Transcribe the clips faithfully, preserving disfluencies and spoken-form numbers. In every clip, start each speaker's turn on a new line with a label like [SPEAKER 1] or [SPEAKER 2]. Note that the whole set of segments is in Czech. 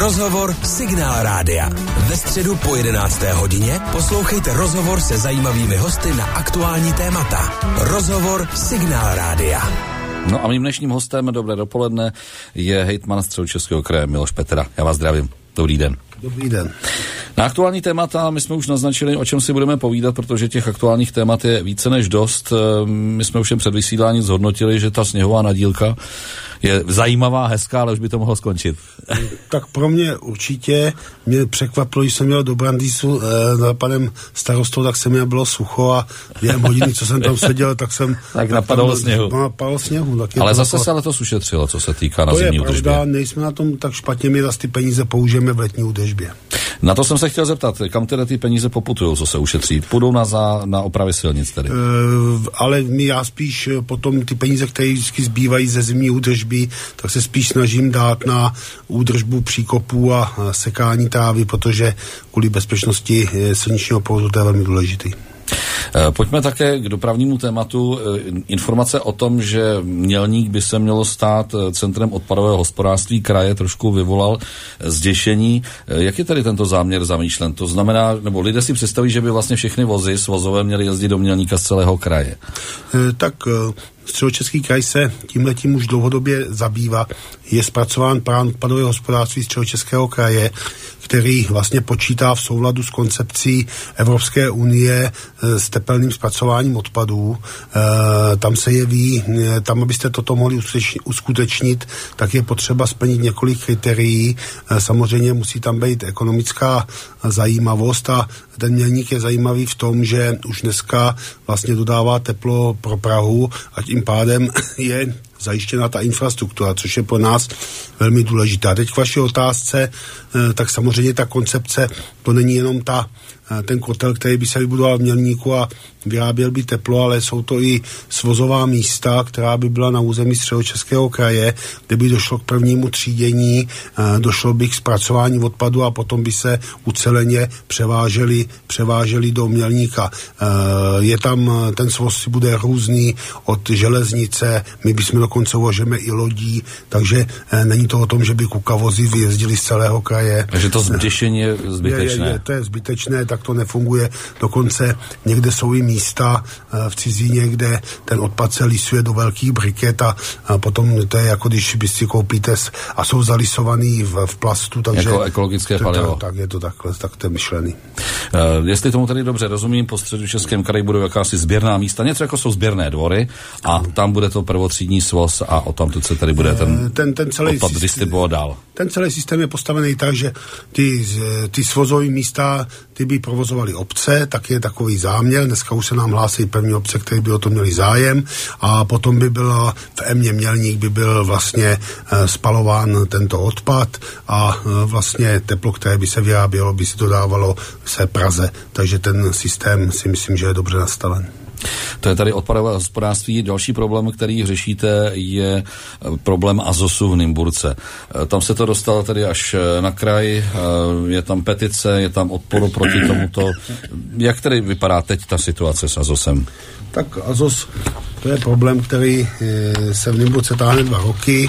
[SPEAKER 1] Rozhovor Signál Rádia. Ve středu po jedenácté hodině poslouchejte rozhovor se zajímavými hosty na aktuální témata. Rozhovor Signál Rádia.
[SPEAKER 2] No a mým dnešním hostem, dobré dopoledne, je hejtman Středočeského kraje Miloš Petera. Já vás zdravím. Dobrý den.
[SPEAKER 3] Dobrý den.
[SPEAKER 2] Na aktuální témata my jsme už naznačili, o čem si budeme povídat, protože těch aktuálních témat je více než dost. My jsme už jen před vysíláním zhodnotili, že ta sněhová nadílka je zajímavá, hezká, ale už by to mohlo skončit.
[SPEAKER 3] Tak pro mě určitě mě překvapilo, když jsem měl do Brandýsu eh, za panem starostou, tak se mi bylo sucho a během hodiny, co jsem tam seděl, tak jsem...
[SPEAKER 2] tak napadalo sněhu.
[SPEAKER 3] Napadalo sněhu. Tak
[SPEAKER 2] ale zase
[SPEAKER 3] jako,
[SPEAKER 2] se letos ušetřilo, co se týká na zimní údržbě.
[SPEAKER 3] To je pravda, nejsme na tom tak špatně, my zase ty peníze použijeme v letní údržbě.
[SPEAKER 2] Na to jsem se chtěl zeptat, kam teda ty peníze poputujou, co se ušetří? Půjdou na, za, na opravy silnic tedy?
[SPEAKER 3] E, ale my já spíš potom ty peníze, které vždycky zbývají ze zimní údržby, tak se spíš snažím dát na údržbu příkopů a sekání trávy, protože kvůli bezpečnosti silničního provozu to je velmi důležitý.
[SPEAKER 2] Pojďme také k dopravnímu tématu. Informace o tom, že Mělník by se mělo stát centrem odpadového hospodářství kraje, trošku vyvolal zděšení. Jak je tady tento záměr zamýšlen? To znamená, nebo lidé si představí, že by vlastně všechny vozy svozové měly jezdit do Mělníka z celého kraje.
[SPEAKER 3] E, tak Středočeský kraj se tímhletím už dlouhodobě zabývá. Je zpracován plán odpadového hospodářství Středočeského kraje, který vlastně počítá v souladu s koncepcí Evropské unie s tepelným zpracováním odpadů. E, tam se jeví, tam, abyste toto mohli uskutečnit, tak je potřeba splnit několik kritérií. E, samozřejmě musí tam být ekonomická zajímavost a ten Mělník je zajímavý v tom, že už dneska vlastně dodává teplo pro Prahu a tím pádem je zajištěna ta infrastruktura, což je pro nás velmi důležitá. Teď k vaší otázce, tak samozřejmě ta koncepce, to není jenom ta, ten kotel, který by se vybudoval v Mělníku a vyráběl by teplo, ale jsou to i svozová místa, která by byla na území Středočeského kraje, kde by došlo k prvnímu třídění, došlo by k zpracování odpadu a potom by se uceleně převáželi, převáželi do Mělníka. Je tam, ten svoz si bude různý od železnice, my bychom dokonce uvažujeme i lodí, takže není to o tom, že by kukavozy vyjezdili z celého kraje.
[SPEAKER 2] Takže to zděšení je zbytečné.
[SPEAKER 3] Je, je, to je zbytečné, tak to nefunguje. Dokonce někde jsou i místa v cizině, kde ten odpad se lisuje do velkých briket a, a potom to je jako když by si koupíte a jsou zalisovaný v, v plastu. Takže
[SPEAKER 2] jako ekologické palivo.
[SPEAKER 3] Tak, tak je to takhle, tak to je myšlený.
[SPEAKER 2] Uh, jestli tomu tady dobře rozumím, po Středočeském kraji budou jakási sběrná místa, něco jako jsou sběrné dvory a tam bude to prvotřídní svoz a o tam se tady bude ten,
[SPEAKER 3] ten, ten celý
[SPEAKER 2] odpad distribuovat dál.
[SPEAKER 3] Ten celý systém je postavený tak, že ty, ty svozové místa, ty by provozovaly obce, tak je takový záměr. Dneska už se nám hlásí první obce, které by o to měli zájem a potom by byla v Emě Mělník by byl vlastně e, spalován tento odpad a e, vlastně teplo, které by se vyrábělo, by se dodávalo se Praze. Takže ten systém si myslím, že je dobře nastaven.
[SPEAKER 2] To je tady odpadové hospodářství. Další problém, který řešíte, je problém Azosu v Nymburce. Tam se to dostalo tedy až na kraj, je tam petice, je tam odpor proti tomuto. Jak tedy vypadá teď ta situace s Azosem?
[SPEAKER 3] Tak Azos, to je problém, který se v Nymburce táhne dva roky.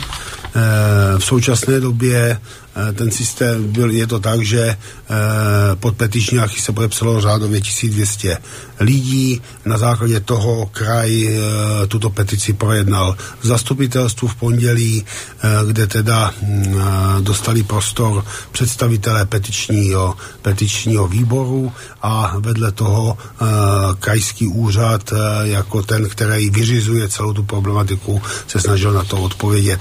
[SPEAKER 3] V současné době ten systém byl, je to tak, že pod petiční achy se podepsalo řádově tisíc dvě stě lidí. Na základě toho kraj tuto petici projednal v zastupitelstvu v pondělí, kde teda dostali prostor představitelé petičního, petičního výboru a vedle toho krajský úřad jako ten, který vyřizuje celou tu problematiku, se snažil na to odpovědět.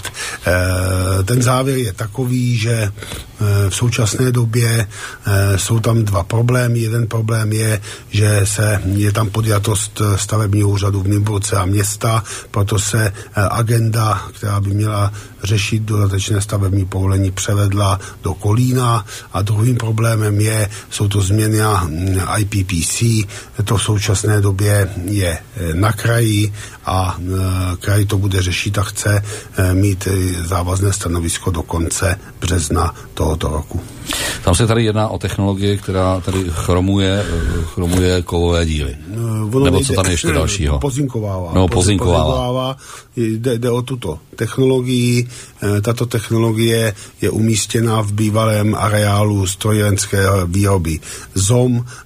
[SPEAKER 3] Ten závěr je takový, že v současné době jsou tam dva problémy. Jeden problém je, že se, je tam podjatost stavebního úřadu v Nymburce a města, proto se agenda, která by měla řešit dodatečné stavební povolení, převedla do Kolína a druhým problémem je, jsou to změny I P P C, to v současné době je na kraji a kraj to bude řešit a chce mít závazné stanovisko do konce března tohoto roku.
[SPEAKER 2] Tam se tady jedná o technologii, která tady chromuje, chromuje kovové díly. No, nebo co tam ještě dalšího?
[SPEAKER 3] Pozinkovává.
[SPEAKER 2] No, pozinkovává.
[SPEAKER 3] pozinkovává. Jde, jde o tuto technologii. Tato technologie je umístěna v bývalém areálu strojírenské výroby Z O M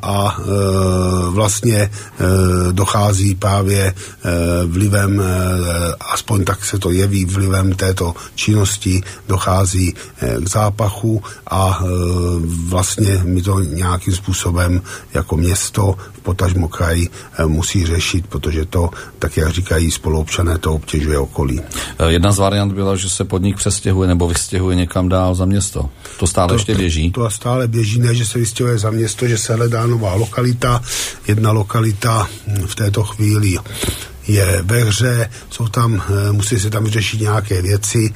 [SPEAKER 3] a vlastně dochází právě vlivem, aspoň tak se to jeví, vlivem této činnosti dochází k zápachu a vlastně my to nějakým způsobem jako město, potažmo kraj musí řešit, protože to, tak jak říkají spoluobčané, to obtěžuje okolí.
[SPEAKER 2] Jedna z variant byla, že se podnik přestěhuje nebo vystěhuje někam dál za město. To stále to, ještě běží?
[SPEAKER 3] To, to stále běží, ne, že se vystěhuje za město, že se hledá nová lokalita. Jedna lokalita v této chvíli je ve hře, jsou tam, musí se tam vyřešit nějaké věci.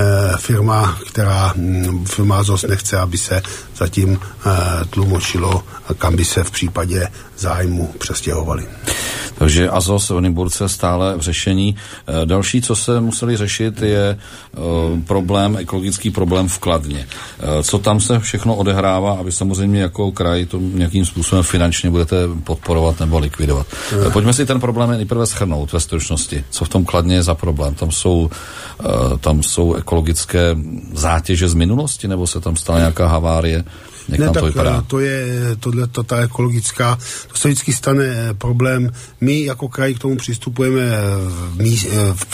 [SPEAKER 3] Firma, která, firma Z O S nechce, aby se zatím tlumočilo, kam by se v případě zájmu přestěhovali.
[SPEAKER 2] Takže Azos v Nymburce stále v řešení. Další, co se museli řešit, je problém, ekologický problém v Kladně. Co tam se všechno odehrává, aby samozřejmě jako kraj to nějakým způsobem finančně budete podporovat nebo likvidovat. Ne. Pojďme si ten problém nejprve shrnout ve stručnosti. Co v tom Kladně je za problém? Tam jsou, tam jsou ekologické zátěže z minulosti, nebo se tam stala nějaká havárie? Jak
[SPEAKER 3] ne,
[SPEAKER 2] tam
[SPEAKER 3] tak
[SPEAKER 2] to vypadá?
[SPEAKER 3] To je tohle, to, ta ekologická, to se vždycky stane problém. My jako kraj k tomu přistupujeme v, mí, v,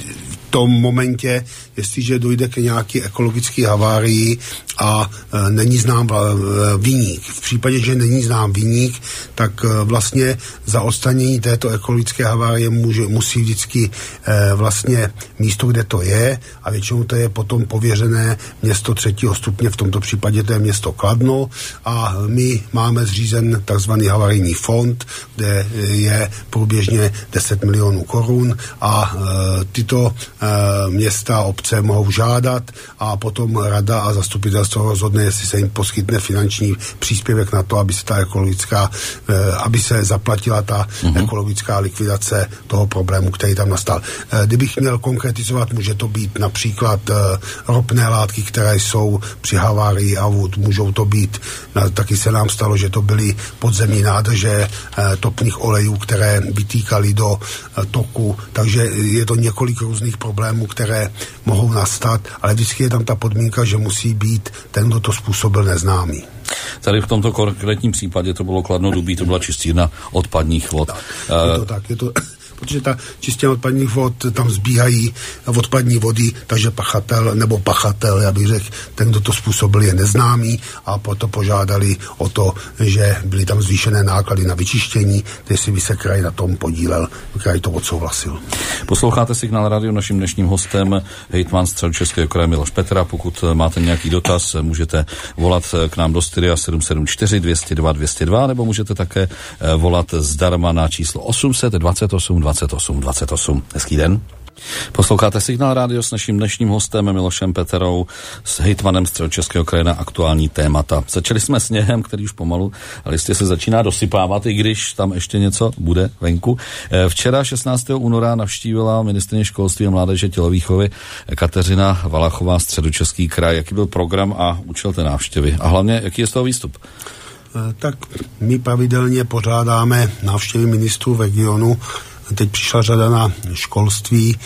[SPEAKER 3] v tom momentě, jestliže dojde k nějaké ekologické havárii a e, není znám viník. V případě, že není znám viník, tak e, vlastně za odstranění této ekologické havárie může, musí vždycky e, vlastně místo, kde to je, a většinou to je potom pověřené město třetího stupně, v tomto případě to je město Kladno, a my máme zřízen takzvaný havarijní fond, kde je průběžně deset milionů korun a e, tyto e, města, obce mohou žádat a potom rada a zastupitelstvo rozhodne, jestli se jim poskytne finanční příspěvek na to, aby se ta ekologická, e, aby se zaplatila ta mm-hmm. ekologická likvidace toho problému, který tam nastal. E, kdybych měl konkretizovat, může to být například e, ropné látky, které jsou při havárii aut, můžou to být, na, taky se nám stalo, že to byly podzemní nádrže e, topných olejů, které vytýkaly do e, toku, takže je to několik různých problémů, které mohou nastat, ale vždycky je tam ta podmínka, že musí být ten, kdo to způsobil, neznámý.
[SPEAKER 2] Tady v tomto konkrétním případě to bylo Kladno Dubí, to byla čistírna odpadních vod.
[SPEAKER 3] Tak, je to tak, je to... protože ta čistě odpadních vod, tam zbíhají odpadní vody, takže pachatel nebo pachatel, já bych řekl, ten, kdo to způsobil, je neznámý, a proto požádali o to, že byly tam zvýšené náklady na vyčištění, jestli by se kraj na tom podílel, kraj to odsouhlasil.
[SPEAKER 2] Posloucháte Signál Radio, naším dnešním hostem hejtman Středočeského kraje Miloš Petera. Pokud máte nějaký dotaz, můžete volat k nám do studia sedm sedm čtyři dvě nula dva dvě nula dva, nebo můžete také volat zdarma na číslo osm set dvacet osm dvacet osm dvacet osm. Hezký den. Posloucháte Signál Radio s naším dnešním hostem Milošem Peterou, s hejtmanem Středočeského kraje na aktuální témata. Začali jsme sněhem, který už pomalu, ale jistě se začíná dosypávat, i když tam ještě něco bude venku. Včera šestnáctého února navštívila ministryně školství a mládeže tělovýchovy Kateřina Valachová Středočeský kraj. Jaký byl program a účel té návštěvy? A hlavně, jaký je z toho výstup?
[SPEAKER 3] Tak my pravidelně pořádáme návštěvy ministrů v regionu. Teď přišla řada na školství.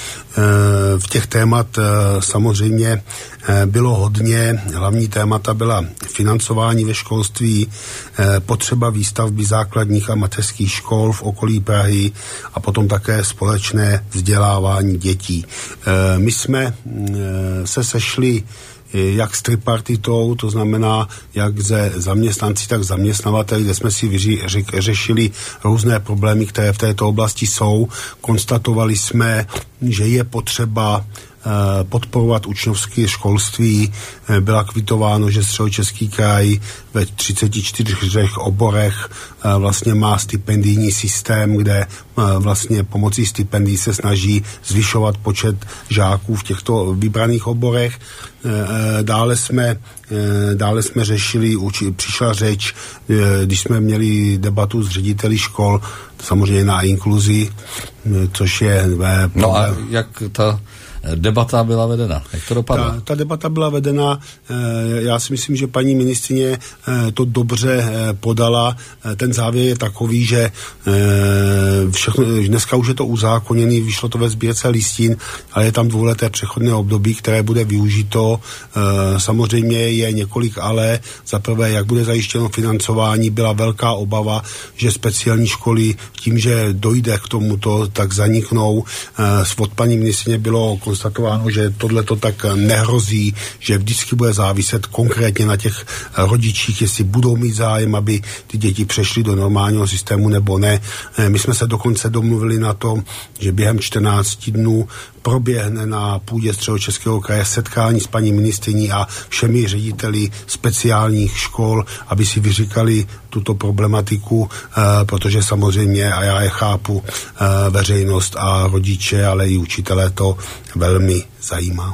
[SPEAKER 3] V těch témat samozřejmě bylo hodně. Hlavní témata byla financování ve školství, potřeba výstavby základních a mateřských škol v okolí Prahy a potom také společné vzdělávání dětí. My jsme se sešli jak s tripartitou, to znamená jak ze zaměstnanci, tak zaměstnavateli, kde jsme si vyři, ři, řešili různé problémy, které v této oblasti jsou. Konstatovali jsme, že je potřeba podporovat učňovské školství. Byla kvitováno, že Středočeský kraj ve třiceti čtyřech oborech vlastně má stipendijní systém, kde vlastně pomocí stipendií se snaží zvyšovat počet žáků v těchto vybraných oborech. Dále jsme, dále jsme řešili, přišla řeč, když jsme měli debatu s řediteli škol, samozřejmě na inkluzi, což je...
[SPEAKER 2] No a jak ta debata byla vedena. Jak to dopadlo?
[SPEAKER 3] Ta, ta debata byla vedena, já si myslím, že paní ministryně to dobře podala. Ten závěr je takový, že všechno, dneska už je to uzákoněný, vyšlo to ve sbírce listin, ale je tam dvouleté přechodné období, které bude využito. Samozřejmě je několik ale. Za prvé, jak bude zajištěno financování, byla velká obava, že speciální školy tím, že dojde k tomuto, tak zaniknou. Od paní ministryně bylo konstatováno, že tohle to tak nehrozí, že vždycky bude záviset konkrétně na těch rodičích, jestli budou mít zájem, aby ty děti přešly do normálního systému nebo ne. My jsme se dokonce domluvili na tom, že během čtrnácti dnů proběhne na půdě Středočeského kraje setkání s paní ministryní a všemi řediteli speciálních škol, aby si vyříkali tuto problematiku, eh, protože samozřejmě, a já je chápu, eh, veřejnost a rodiče, ale i učitelé to velmi zajímá.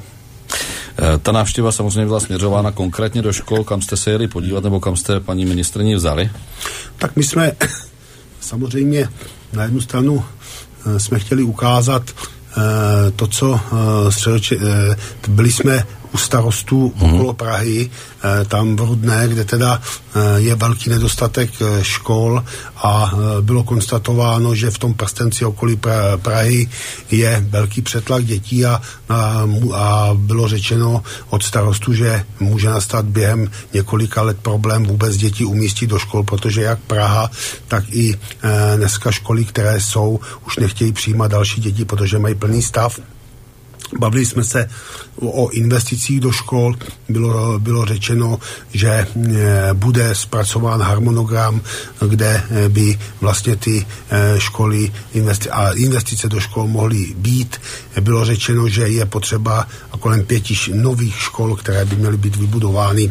[SPEAKER 2] Ta návštěva samozřejmě byla směřována konkrétně do škol, kam jste se jeli podívat, nebo kam jste paní ministryni vzali?
[SPEAKER 3] Tak my jsme samozřejmě na jednu stranu eh, jsme chtěli ukázat eh, to, co eh, středoče, eh, byli jsme u starostů mm. okolo Prahy, eh, tam v Rudné, kde teda eh, je velký nedostatek eh, škol a eh, bylo konstatováno, že v tom prstenci okolí pra- Prahy je velký přetlak dětí a, a, a bylo řečeno od starostů, že může nastat během několika let problém vůbec děti umístit do škol, protože jak Praha, tak i eh, dneska školy, které jsou, už nechtějí přijímat další děti, protože mají plný stav. Bavili jsme se o investicích do škol, bylo, bylo řečeno, že e, bude zpracován harmonogram, kde e, by vlastně ty e, školy investi- a investice do škol mohly být. E, bylo řečeno, že je potřeba kolem pěti nových škol, které by měly být vybudovány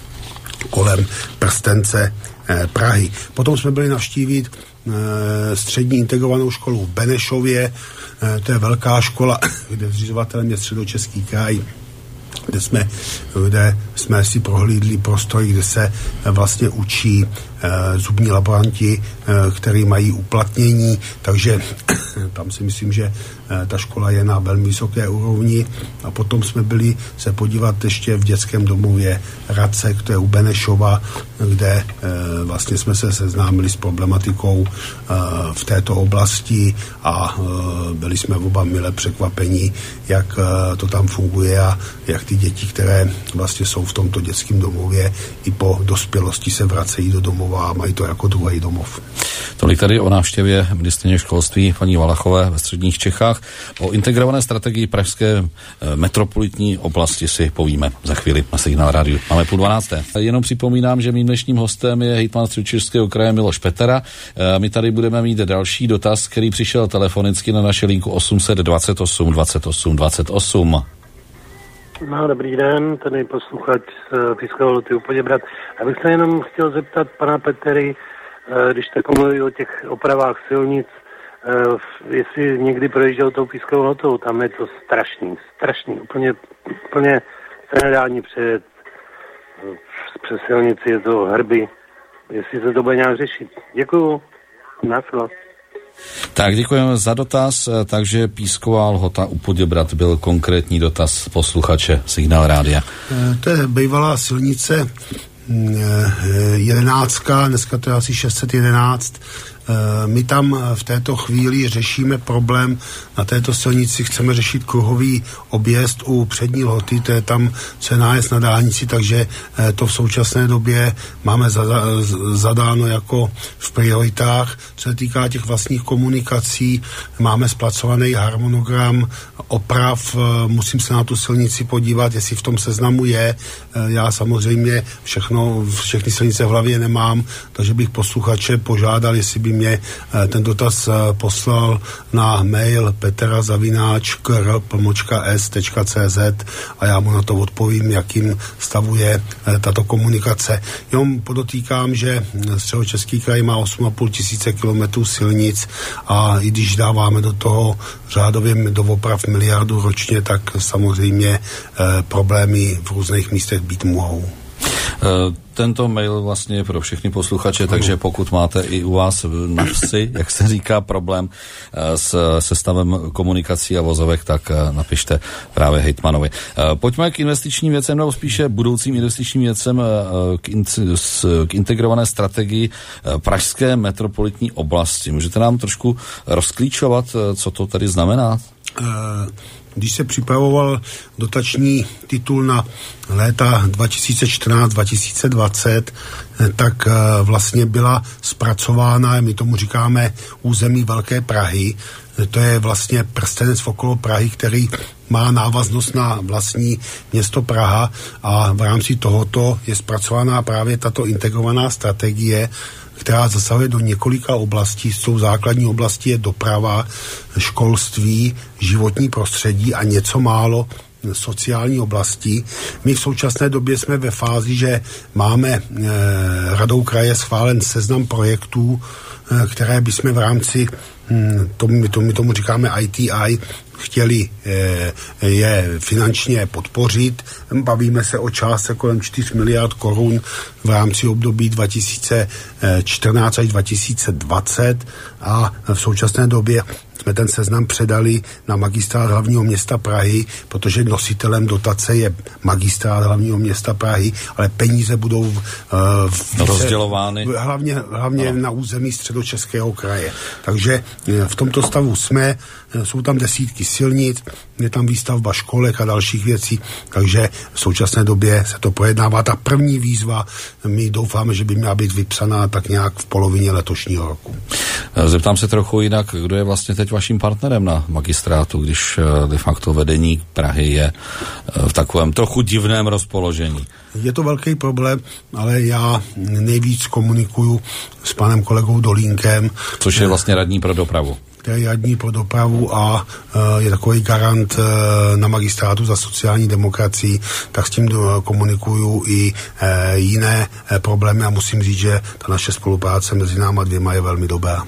[SPEAKER 3] kolem prstence e, Prahy. Potom jsme byli navštívit e, střední integrovanou školu v Benešově. To je velká škola, kde zřizovatelem je Středočeský kraj, kde jsme, kde jsme si prohlídli prostor, kde se vlastně učí e, zubní laboranti, e, který mají uplatnění, takže tam si myslím, že e, ta škola je na velmi vysoké úrovni. A potom jsme byli se podívat ještě v dětském domově Racek, to je u Benešova, kde e, vlastně jsme se seznámili s problematikou e, v této oblasti a e, byli jsme oba mile překvapení, jak e, to tam funguje a jak ty děti, které vlastně jsou v tomto dětském domově, i po dospělosti se vracejí do domova a mají to jako druhý domov.
[SPEAKER 2] Tolik tady o návštěvě ministryně školství paní Valachové ve středních Čechách. O integrované strategii pražské metropolitní oblasti si povíme za chvíli na Signál rádiu. Máme půl dvanácté. Jenom připomínám, že mým dnešním hostem je hejtman Středočeského kraje Miloš Petera. My tady budeme mít další dotaz, který přišel telefonicky na naše linku osm set dvacet osm dvacet osm dvacet osm.
[SPEAKER 4] No, dobrý den, tady posluchač z Pískového Luty u Poděbrad. Já bych se jenom chtěl zeptat pana Petery, když tak mluví o těch opravách silnic, jestli někdy projížděl tou Pískovou Lutou, tam je to strašný, strašný, úplně, úplně se nedá ani přejet přes silnici, je to hrby, jestli se to bude nějak řešit. Děkuju, náslo.
[SPEAKER 2] Tak děkujeme za dotaz, takže Písková Lhota u Poděbrad byl konkrétní dotaz posluchače Signál rádia.
[SPEAKER 3] To je bývalá silnice jedenáctka, dneska to je asi šest set jedenáct. My tam v této chvíli řešíme problém na této silnici, chceme řešit kruhový objezd u přední Lhoty, to je tam, co je nájezd na dálnici, takže to v současné době máme zadáno jako v prioritách. Co se týká těch vlastních komunikací, máme zpracovaný harmonogram oprav, musím se na tu silnici podívat, jestli v tom seznamu je. Já samozřejmě všechno, všechny silnice v hlavě nemám, takže bych posluchače požádal, jestli by mě ten dotaz poslal na mail petera zavináč kr pomlčka s tečka cz a já mu na to odpovím, jakým stavu je tato komunikace. Jenom podotýkám, že Středočeský kraj má osm a půl tisíce kilometrů silnic a i když dáváme do toho řádově do oprav miliardu ročně, tak samozřejmě eh, problémy v různých místech být mohou.
[SPEAKER 2] Tento mail vlastně je pro všechny posluchače, takže pokud máte i u vás na vsi, jak se říká, problém s sestavem komunikací a vozovek, tak napište právě hejtmanovi. Pojďme k investičním věcem, nebo spíše budoucím investičním věcem k, in, k integrované strategii pražské metropolitní oblasti. Můžete nám trošku rozklíčovat, co to tady znamená?
[SPEAKER 3] Když se připravoval dotační titul na léta dva tisíce čtrnáct dva tisíce dvacet, tak vlastně byla zpracována, my tomu říkáme území Velké Prahy. To je vlastně prstenec okolo Prahy, který má návaznost na vlastní město Praha, a v rámci tohoto je zpracovaná právě tato integrovaná strategie, která zasahuje do několika oblastí. Jsou základní oblasti je doprava, školství, životní prostředí a něco málo sociální oblasti. My v současné době jsme ve fázi, že máme e, radou kraje schválen seznam projektů, e, které bychom v rámci hm, tomu, my, tomu, my tomu říkáme I T I, chtěli e, je finančně podpořit. Bavíme se o částce kolem čtyři miliard korun v rámci období dva tisíce čtrnáct až dva tisíce dvacet, a v současné době jsme ten seznam předali na magistrát hlavního města Prahy, protože nositelem dotace je magistrát hlavního města Prahy, ale peníze budou uh,
[SPEAKER 2] v, rozdělovány.
[SPEAKER 3] V, hlavně hlavně na území Středočeského kraje. Takže v tomto stavu jsme, jsou tam desítky silnic, je tam výstavba školek a dalších věcí, takže v současné době se to projednává. Ta první výzva, my doufáme, že by měla být vypsaná tak nějak v polovině letošního roku.
[SPEAKER 2] Zeptám se trochu jinak, kdo je vlastně teď vaším partnerem na magistrátu, když de facto vedení Prahy je v takovém trochu divném rozpoložení?
[SPEAKER 3] Je to velký problém, ale já nejvíc komunikuju s panem kolegou Dolínkem.
[SPEAKER 2] Což je vlastně radní pro dopravu.
[SPEAKER 3] Který je radní pro dopravu a uh, je takový garant uh, na magistrátu za sociální demokracii, tak s tím uh, komunikuju i uh, jiné uh, problémy a musím říct, že ta naše spolupráce mezi náma dvěma je velmi dobrá.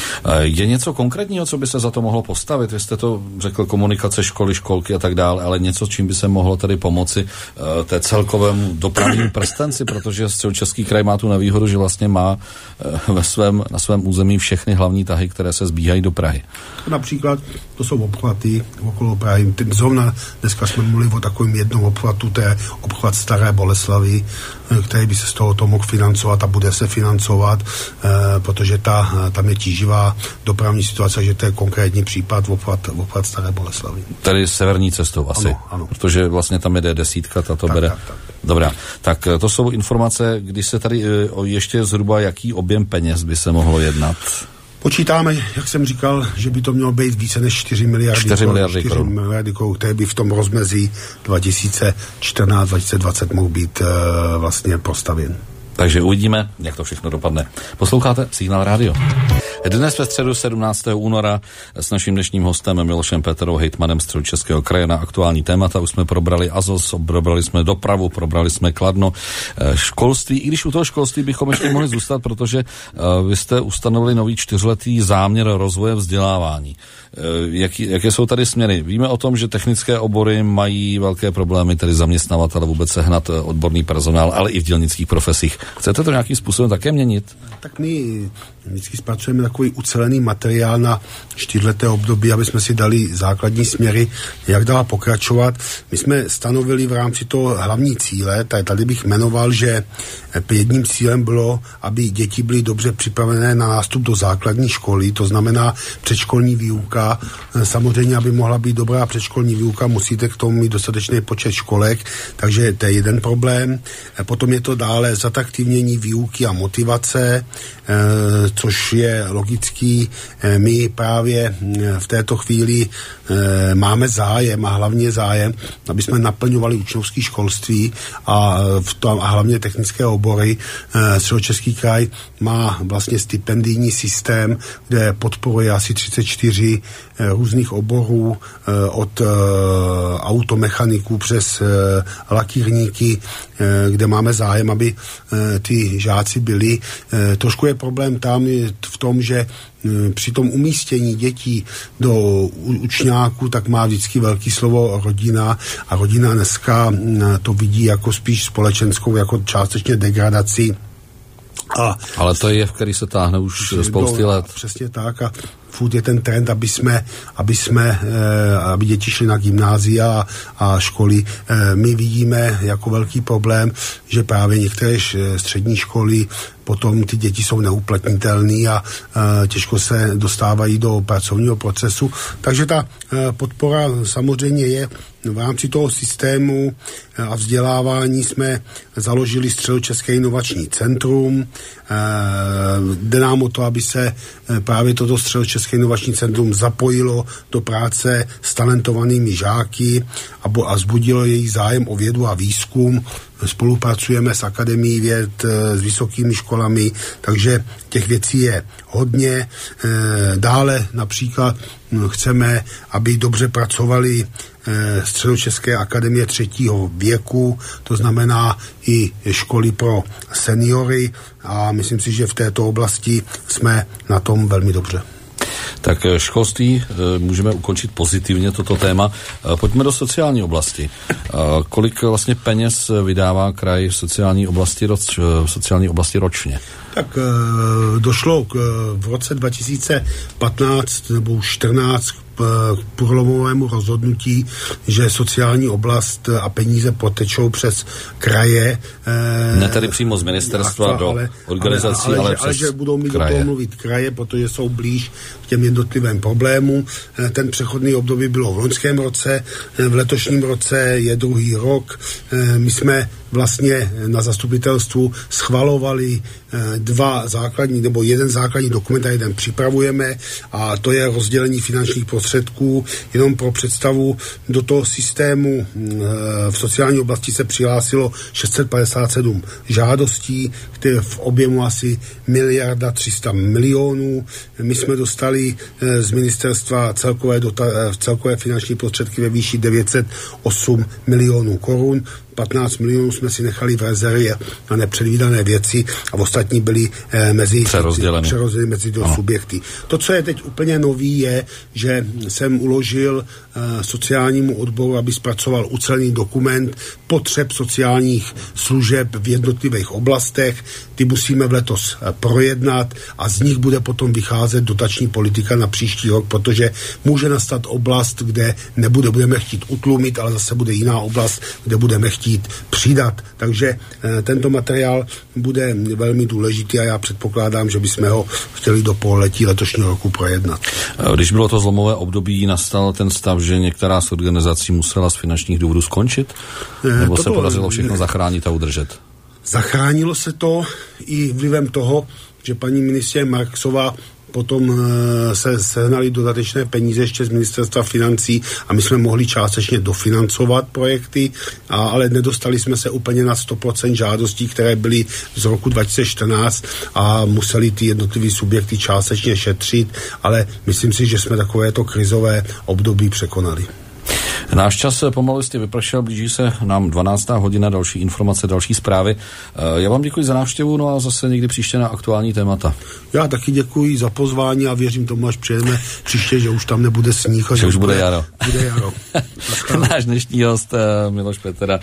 [SPEAKER 2] Je něco konkrétního, co by se za to mohlo postavit? Vy jste to řekl, komunikace, školy, školky a tak dále, ale něco, čím by se mohlo tady pomoci uh, té celkovému dopravnímu prstenci, protože Středočeský kraj má tu nevýhodu, že vlastně má uh, ve svém, na svém území všechny hlavní tahy, které se zbíhají do Prahy.
[SPEAKER 3] Například to jsou obchvaty okolo Prahy. Zrovna dneska jsme mluvili o takovém jednom obchvatu, to je obchvat Staré Boleslavy, který by se z tohoto mohl financovat a bude se financovat, uh, protože ta, tam je tíživá dopravní situace, že to je konkrétní případ obchvat, obchvat Staré Boleslavy.
[SPEAKER 2] Tady severní cestou asi,
[SPEAKER 3] ano, ano.
[SPEAKER 2] Protože vlastně tam jede desítka, tato
[SPEAKER 3] tak,
[SPEAKER 2] bere.
[SPEAKER 3] Tak, tak.
[SPEAKER 2] Dobrá, tak to jsou informace, když se tady uh, ještě zhruba jaký objem peněz by se mohlo jednat?
[SPEAKER 3] Počítáme, jak jsem říkal, že by to mělo být více než čtyři miliardy
[SPEAKER 2] čtyři miliardy
[SPEAKER 3] korun, které by v tom rozmezí dva tisíce čtrnáct dva tisíce dvacet mohl být uh, vlastně postaven.
[SPEAKER 2] Takže uvidíme, jak to všechno dopadne. Posloucháte Signál rádio. Dnes ve středu sedmnáctého února s naším dnešním hostem Milošem Peterou, hejtmanem Středočeského kraje, na aktuální témata. Už jsme probrali Azos, probrali jsme dopravu, probrali jsme Kladno, školství. I když u toho školství bychom ještě mohli zůstat, protože vy jste ustanovili nový čtyřletý záměr rozvoje vzdělávání. Jaký, jaké jsou tady směry? Víme o tom, že technické obory mají velké problémy, tedy zaměstnavatele vůbec sehnat odborný personál, ale i v dělnických profesích. Chcete to nějakým způsobem také měnit?
[SPEAKER 3] Tak my vždycky zpracujeme takový ucelený materiál na čtyřleté období, aby jsme si dali základní směry, jak dál pokračovat. My jsme stanovili v rámci toho hlavní cíle, tady bych jmenoval, že jedním cílem bylo, aby děti byly dobře připravené na nástup do základní školy, to znamená předškolní výuka. Samozřejmě, aby mohla být dobrá předškolní výuka, musíte k tomu mít dostatečný počet školek, takže to je jeden problém. Potom je to dále zatraktivnění výuky a motivace, což je logický. My právě v této chvíli máme zájem a hlavně zájem, aby jsme naplňovali učňovské školství a, v tom, a hlavně technické obory. Středočeský kraj má vlastně stipendijní systém, kde podporuje asi třicet čtyři různých oborů od automechaniků přes lakírníky, kde máme zájem, aby ty žáci byli. Trošku je problém tam, problém je v tom, že při tom umístění dětí do učňáků, tak má vždycky velký slovo rodina a rodina dneska to vidí jako spíš společenskou, jako částečně degradaci. A
[SPEAKER 2] ale to je jev, který se táhne už spousty let.
[SPEAKER 3] Přesně tak a furt je ten trend, aby jsme, aby jsme, aby děti šly na gymnázia a školy. My vidíme jako velký problém, že právě některé střední školy potom ty děti jsou neuplatnitelné a těžko se dostávají do pracovního procesu. Takže ta podpora samozřejmě je v rámci toho systému a vzdělávání jsme založili Středočeské inovační centrum. Jde nám o to, aby se právě toto Středočeské inovační centrum zapojilo do práce s talentovanými žáky a, bo, a zbudilo jejich zájem o vědu a výzkum. Spolupracujeme s Akademií věd, s vysokými školami, takže těch věcí je hodně. Dále například chceme, aby dobře pracovali Středočeské akademie třetího věku, to znamená i školy pro seniory a myslím si, že v této oblasti jsme na tom velmi dobře.
[SPEAKER 2] Tak školství můžeme ukončit pozitivně toto téma. Pojďme do sociální oblasti. Kolik vlastně peněz vydává kraj v sociální oblasti, roč, v sociální oblasti ročně?
[SPEAKER 3] Tak došlo k, v roce dva tisíce patnáct nebo čtrnáct k průlomovému rozhodnutí, že sociální oblast a peníze potečou přes kraje.
[SPEAKER 2] Ne tedy přímo z ministerstva do ale, organizací, ale, ale, ale, ale, ale že budou mít do toho mluvit kraje, protože jsou blíž k těm jednotlivým problémům. Ten přechodný období bylo v loňském roce, v letošním roce je druhý rok. My jsme vlastně na zastupitelstvu schvalovali dva základní, nebo jeden základní dokument a jeden připravujeme a to je rozdělení finančních prostředků. Jenom pro představu, do toho systému v sociální oblasti se přihlásilo šest set padesát sedm žádostí, které v objemu asi miliarda tři sta milionů. My jsme dostali z ministerstva celkové, dota- celkové finanční prostředky ve výši devět set osm milionů korun. patnáct milionů jsme si nechali v rezervě na nepředvídané věci a ostatní byly eh, mezi přerozděleny mezi do subjekty. To, co je teď úplně nový, je, že jsem uložil eh, sociálnímu odboru, aby zpracoval ucelený dokument potřeb sociálních služeb v jednotlivých oblastech. Ty musíme v letos eh, projednat a z nich bude potom vycházet dotační politika na příští rok, protože může nastat oblast, kde nebude, budeme chtít utlumit, ale zase bude jiná oblast, kde budeme chtít chtít přidat. Takže e, tento materiál bude velmi důležitý a já předpokládám, že bychom ho chtěli do pololetí letošního roku projednat. Když bylo to zlomové období, nastal ten stav, že některá z organizací musela z finančních důvodů skončit? E, Nebo toto, se podařilo všechno zachránit a udržet?
[SPEAKER 3] Zachránilo se to i vlivem toho, že paní ministryně Marksová potom se sehnali dodatečné peníze ještě z ministerstva financí a my jsme mohli částečně dofinancovat projekty, a, ale nedostali jsme se úplně na sto procent žádostí, které byly z roku dva tisíce čtrnáct a museli ty jednotlivé subjekty částečně šetřit, ale myslím si, že jsme takovéto krizové období překonali.
[SPEAKER 2] Náš čas pomalu jistě vypršel, blíží se nám dvanáctá hodina, další informace, další zprávy. Já vám děkuji za návštěvu, no a zase někdy příště na aktuální témata.
[SPEAKER 3] Já taky děkuji za pozvání a věřím tomu, až přijedeme příště, že už tam nebude sníh.
[SPEAKER 2] Že, že už bude jaro.
[SPEAKER 3] Bude jaro.
[SPEAKER 2] Náš dnešní host Miloš Petera.